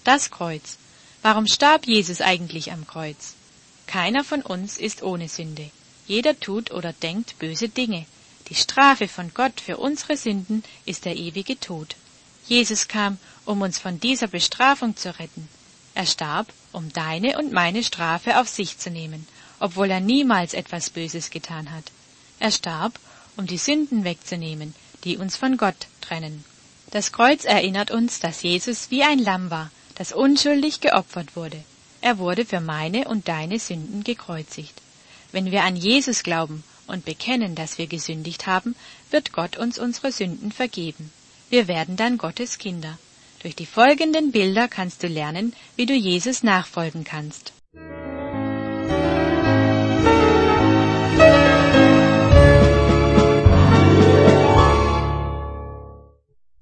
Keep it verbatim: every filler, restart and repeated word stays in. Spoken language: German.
Das Kreuz. Warum starb Jesus eigentlich am Kreuz? Keiner von uns ist ohne Sünde. Jeder tut oder denkt böse Dinge. Die Strafe von Gott für unsere Sünden ist der ewige Tod. Jesus kam, um uns von dieser Bestrafung zu retten. Er starb, um deine und meine Strafe auf sich zu nehmen, obwohl er niemals etwas Böses getan hat. Er starb, um die Sünden wegzunehmen, die uns von Gott trennen. Das Kreuz erinnert uns, dass Jesus wie ein Lamm war, das unschuldig geopfert wurde. Er wurde für meine und deine Sünden gekreuzigt. Wenn wir an Jesus glauben und bekennen, dass wir gesündigt haben, wird Gott uns unsere Sünden vergeben. Wir werden dann Gottes Kinder. Durch die folgenden Bilder kannst du lernen, wie du Jesus nachfolgen kannst.